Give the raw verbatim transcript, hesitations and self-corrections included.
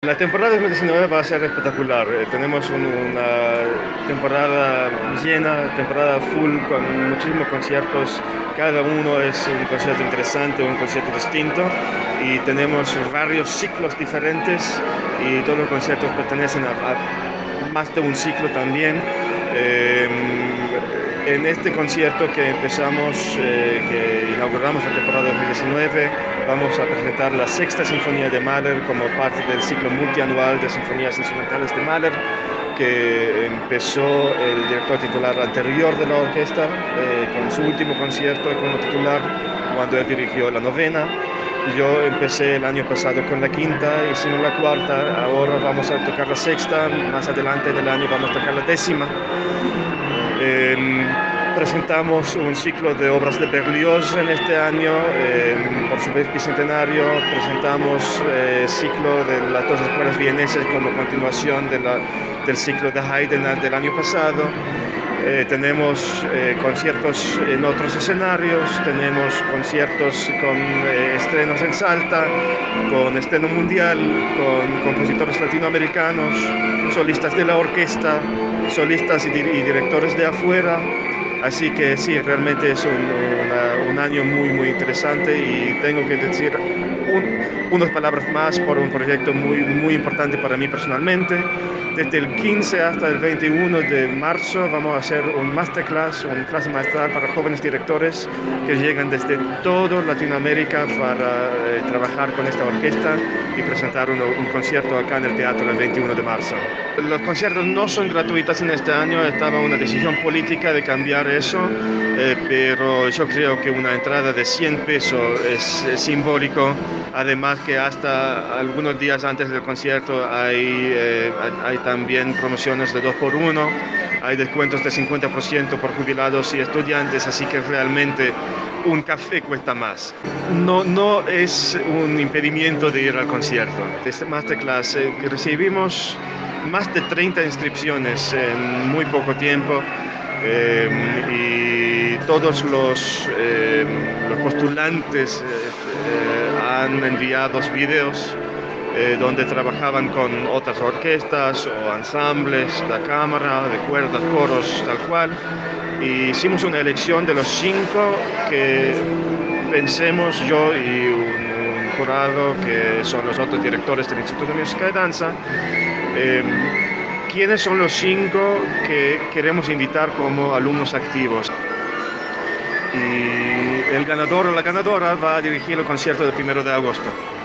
La temporada dos mil diecinueve va a ser espectacular. Eh, tenemos un- una temporada llena, temporada full con muchísimos conciertos. Cada uno es un concierto interesante, un concierto distinto y tenemos varios ciclos diferentes y todos los conciertos pertenecen a, a más de un ciclo también. Eh, en este concierto que empezamos, eh, que inauguramos la temporada dos mil diecinueve, vamos a presentar la Sexta Sinfonía de Mahler como parte del ciclo multianual de sinfonías instrumentales de Mahler, que empezó el director titular anterior de la orquesta, eh, con su último concierto como titular, cuando él dirigió la novena. Yo empecé el año pasado con la quinta, hicimos la cuarta, ahora vamos a tocar la sexta, más adelante del año vamos a tocar la décima. Eh, Presentamos un ciclo de obras de Berlioz en este año, eh, por su vez bicentenario. Presentamos el eh, ciclo de las dos escuelas vienesas como continuación de la, del ciclo de Haydn del año pasado. Eh, tenemos eh, conciertos en otros escenarios, tenemos conciertos con eh, estrenos en Salta, con estreno mundial, con compositores latinoamericanos, solistas de la orquesta, solistas y, di y directores de afuera. Así que sí, realmente es un, una, un año muy, muy interesante y tengo que decir un, unas palabras más por un proyecto muy, muy importante para mí personalmente. Desde el quince hasta el veintiuno de marzo vamos a hacer un masterclass, una clase magistral para jóvenes directores que llegan desde toda Latinoamérica para eh, trabajar con esta orquesta y presentar uno, un concierto acá en el teatro el veintiuno de marzo. Los conciertos no son gratuitos en este año, estaba una decisión política de cambiar eso, eh, pero yo creo que una entrada de cien pesos es, es simbólico. Además que hasta algunos días antes del concierto hay, eh, hay también promociones de dos por uno, hay descuentos de cincuenta por ciento por jubilados y estudiantes, así que realmente un café cuesta más. No, no es un impedimento de ir al concierto. Este masterclass eh, recibimos más de treinta inscripciones en muy poco tiempo. Eh, y todos los, eh, los postulantes eh, eh, han enviado videos eh, donde trabajaban con otras orquestas o ensambles de cámara, de cuerdas, coros, tal cual. Y hicimos una elección de los cinco que pensemos yo y un, un jurado que son los otros directores del Instituto de Música y Danza. Eh, ¿Quiénes son los cinco que queremos invitar como alumnos activos? Y el ganador o la ganadora va a dirigir el concierto del primero de agosto.